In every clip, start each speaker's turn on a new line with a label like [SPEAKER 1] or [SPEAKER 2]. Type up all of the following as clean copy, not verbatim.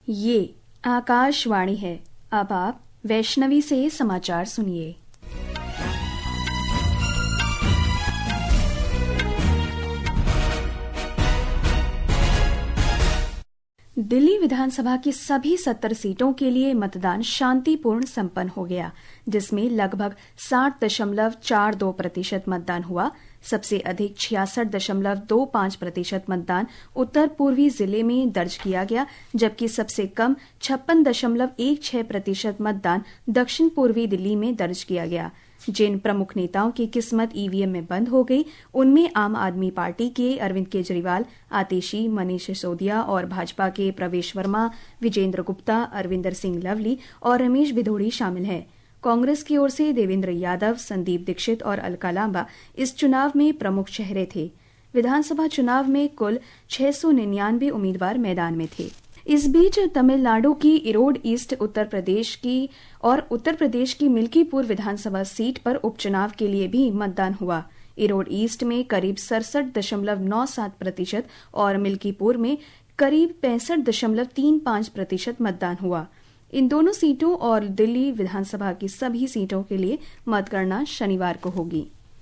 [SPEAKER 1] ये आकाशवाणी है। अब आप वैष्णवी से समाचार सुनिए। दिल्ली विधानसभा की सभी 70 सीटों के लिए मतदान शांतिपूर्ण संपन्न हो गया, जिसमें लगभग 60.42% मतदान हुआ। सबसे अधिक 66.25% मतदान उत्तर पूर्वी जिले में दर्ज किया गया, जबकि सबसे कम 56.16% मतदान दक्षिण पूर्वी दिल्ली में दर्ज किया गया। जिन प्रमुख नेताओं की किस्मत ईवीएम में बंद हो गई, उनमें आम आदमी पार्टी के अरविंद केजरीवाल, आतिशी, मनीष सिसोदिया और भाजपा के प्रवेश वर्मा, विजेंद्र गुप्ता, अरविंदर सिंह लवली और रमेश भिदोड़ी शामिल हैं। कांग्रेस की ओर से देवेंद्र यादव, संदीप दीक्षित और अलका लांबा इस चुनाव में प्रमुख चेहरे थे। विधानसभा चुनाव में कुल 699 उम्मीदवार मैदान में थे। इस बीच तमिलनाडु की इरोड ईस्ट उत्तर प्रदेश की मिल्कीपुर विधानसभा सीट पर उपचुनाव के लिए भी मतदान हुआ। इरोड ईस्ट में करीब 67.97% और मिल्कीपुर में करीब 65.35% मतदान हुआ। इन दोनों सीटों और दिल्ली विधानसभा की सभी सीटों के लिए मतगणना शनिवार को होगी।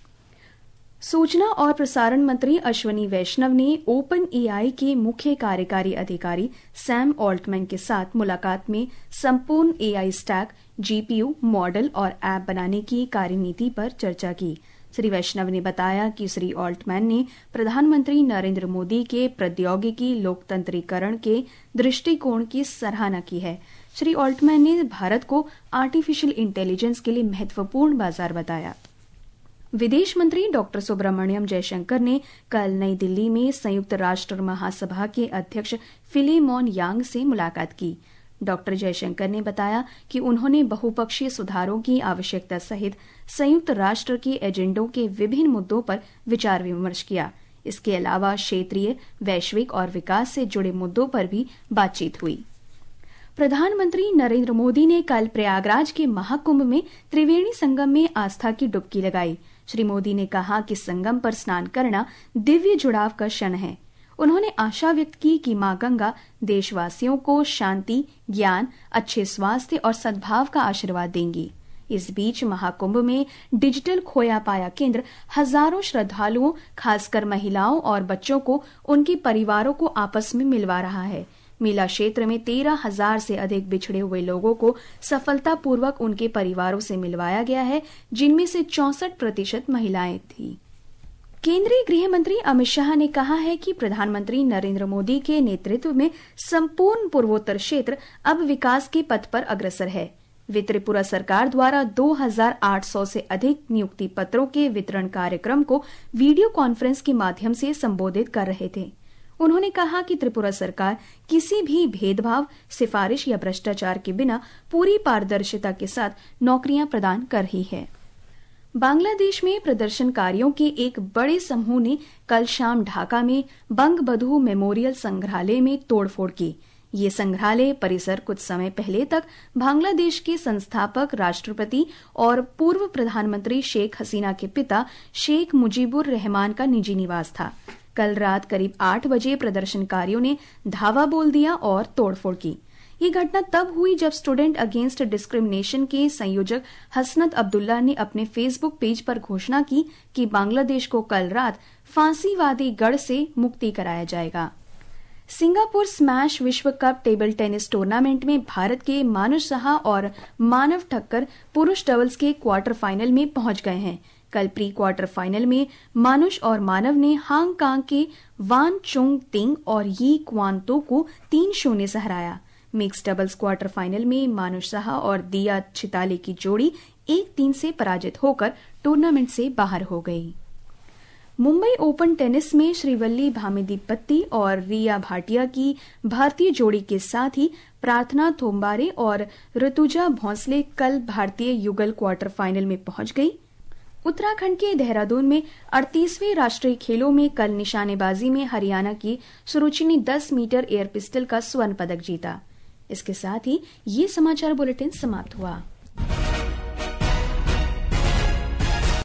[SPEAKER 1] सूचना और प्रसारण मंत्री अश्विनी वैष्णव ने ओपन एआई के मुख्य कार्यकारी अधिकारी सैम ऑल्टमैन के साथ मुलाकात में संपूर्ण एआई स्टैक, जीपीयू, मॉडल और ऐप बनाने की कार्यनीति पर चर्चा की। श्री वैष्णव ने बताया कि श्री ऑल्टमैन ने प्रधानमंत्री नरेंद्र मोदी के प्रौद्योगिकी लोकतंत्रीकरण के दृष्टिकोण की सराहना की है। श्री ऑल्टमैन ने भारत को आर्टिफिशियल इंटेलिजेंस के लिए महत्वपूर्ण बाजार बताया। विदेश मंत्री डॉक्टर सुब्रमण्यम जयशंकर ने कल नई दिल्ली में संयुक्त राष्ट्र महासभा के अध्यक्ष फिलेमोन यांग से मुलाकात की। डॉक्टर जयशंकर ने बताया कि उन्होंने बहुपक्षीय सुधारों की आवश्यकता सहित संयुक्त राष्ट्र के एजेंडों के विभिन्न मुद्दों पर विचार विमर्श किया। इसके अलावा क्षेत्रीय, वैश्विक और विकास से जुड़े मुद्दों पर भी बातचीत हुई। प्रधानमंत्री नरेंद्र मोदी ने कल प्रयागराज के महाकुंभ में त्रिवेणी संगम में आस्था की डुबकी लगाई। श्री मोदी ने कहा कि संगम पर स्नान करना दिव्य जुड़ाव का क्षण है। उन्होंने आशा व्यक्त की कि मां गंगा देशवासियों को शांति, ज्ञान, अच्छे स्वास्थ्य और सद्भाव का आशीर्वाद देंगी। इस बीच महाकुंभ में डिजिटल खोया पाया केंद्र हजारों श्रद्धालुओं, खासकर महिलाओं और बच्चों को उनके परिवारों को आपस में मिलवा रहा है। मेला क्षेत्र में 13,000 से अधिक बिछड़े हुए लोगों को सफलतापूर्वक उनके परिवारों से मिलवाया गया है, जिनमें से 64% महिलाएं थीं। केंद्रीय गृह मंत्री अमित शाह ने कहा है कि प्रधानमंत्री नरेंद्र मोदी के नेतृत्व में संपूर्ण पूर्वोत्तर क्षेत्र अब विकास के पथ पर अग्रसर है। वे त्रिपुरा सरकार द्वारा 2,800 से अधिक नियुक्ति पत्रों के वितरण कार्यक्रम को वीडियो कॉन्फ्रेंस के माध्यम से संबोधित कर रहे थे। उन्होंने कहा कि त्रिपुरा सरकार किसी भी भेदभाव, सिफारिश या भ्रष्टाचार के बिना पूरी पारदर्शिता के साथ नौकरियां प्रदान कर रही है। बांग्लादेश में प्रदर्शनकारियों के एक बड़े समूह ने कल शाम ढाका में बंगबंधु मेमोरियल संग्रहालय में तोड़फोड़ की। ये संग्रहालय परिसर कुछ समय पहले तक बांग्लादेश के संस्थापक राष्ट्रपति और पूर्व प्रधानमंत्री शेख हसीना के पिता शेख मुजीबुर रहमान का निजी निवास था। कल रात करीब 8 बजे प्रदर्शनकारियों ने धावा बोल दिया और तोड़फोड़ की। ये घटना तब हुई जब स्टूडेंट अगेंस्ट डिस्क्रिमिनेशन के संयोजक हसनत अब्दुल्ला ने अपने फेसबुक पेज पर घोषणा की कि बांग्लादेश को कल रात फांसीवादी गढ़ से मुक्ति कराया जाएगा। सिंगापुर स्मैश विश्व कप टेबल टेनिस टूर्नामेंट में भारत के मानुष साहा और मानव ठक्कर पुरुष डबल्स के क्वार्टर फाइनल में पहुंच गए हैं। कल प्री क्वार्टर फाइनल में मानुष और मानव ने हांगकांग के वान चुंग तिंग और यी क्वान तो को 3-0 से हराया। मिक्स डबल्स क्वार्टर फाइनल में मानुष साहा और दिया छिताले की जोड़ी 1-3 से पराजित होकर टूर्नामेंट से बाहर हो गई। मुंबई ओपन टेनिस में श्रीवल्ली भामिदीपत्ती और रिया भाटिया की भारतीय जोड़ी के साथ ही प्रार्थना थोम्बारे और ऋतुजा भोंसले कल भारतीय युगल क्वार्टर फाइनल में पहुंच गई। उत्तराखंड के देहरादून में 38वें राष्ट्रीय खेलों में कल निशानेबाजी में हरियाणा की सुरुचि ने 10 मीटर एयर पिस्टल का स्वर्ण पदक जीता। इसके साथ ही ये समाचार बुलेटिन समाप्त हुआ।